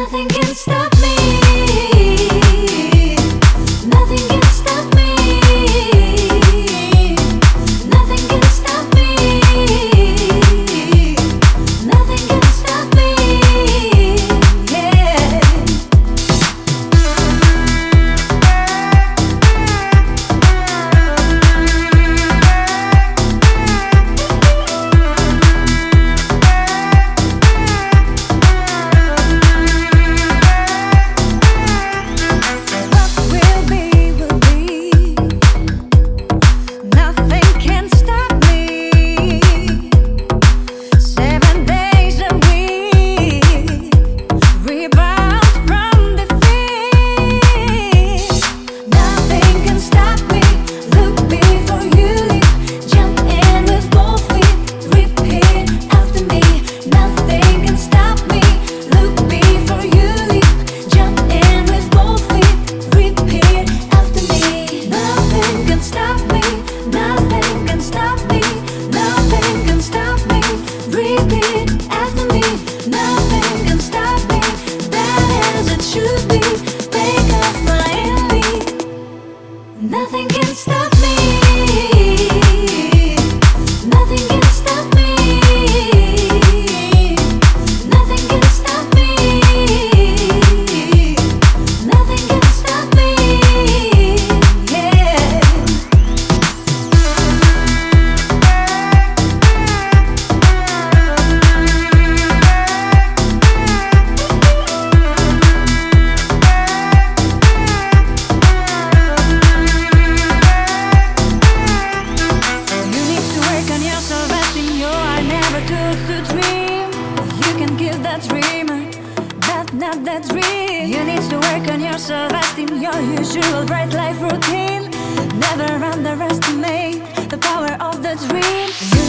Nothing can stop me. Nothing can stop me. Nothing can stop me. Nothing can stop me. Yeah. Nothing can stop me. Nothing can stop me. Nothing can stop me. Nothing can stop me. Yeah. To dream, you can give that dreamer, but not that dream. You need to work on your self-esteem, your usual bright life routine. Never underestimate the power of the dream.